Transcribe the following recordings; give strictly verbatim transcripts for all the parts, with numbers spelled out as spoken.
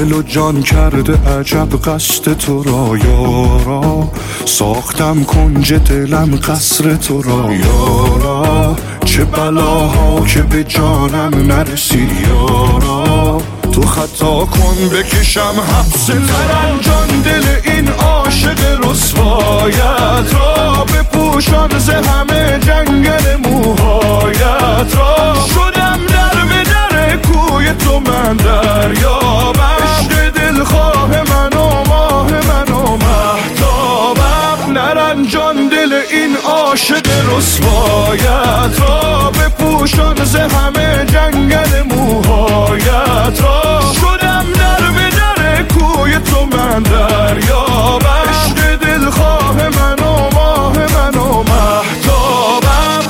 دل و جان کرده عجب قصد تو را یارا، ساختم کنج دلم قصر تو را یارا، چه بلاها که به جانم نرسید یارا، تو خطا کن بکشم حبس نرنجان دل این عاشق رسوایت را، بپوشان ز همه جنگل موهایت را، شدم در به در کوی تو من دریابم، عشق دلخواه من و ماه من و مهتابم، نرنجان دل این عاشق رسوایت را، بپوشان ز همه جنگل موهایت را، شدم در به در کوی تو من دریابم، عشق دلخواه من و ماه من و مهتابم.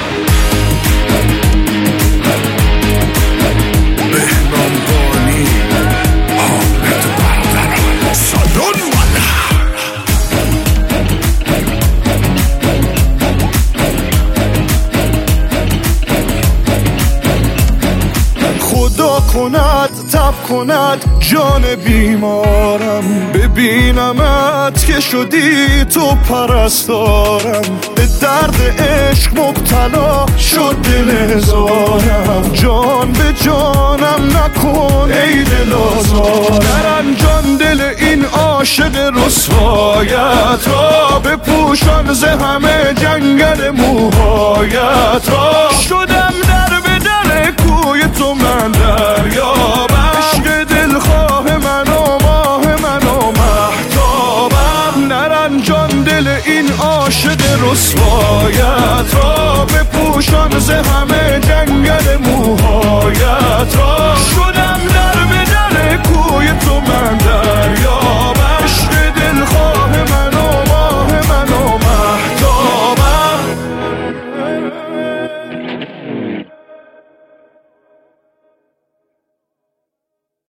بهنام بانی حامد برقرار سالون خدا کند تب کند جان بیمارم، ببینمت که شدی تو پرستارم، به درد عشق مبتلا شد دل هزارم، جان به جانم نکن ای دل آزارم، نرنجان دل این عاشق رسوایت را، بپوشان ز همه جنگل موهایت را، شدم در به در کوی تو من دریابم، عشق دلخواه من و ماه من و مهتابم، نرنجان دل این عاشق رسوایت را، بپوشان ز همه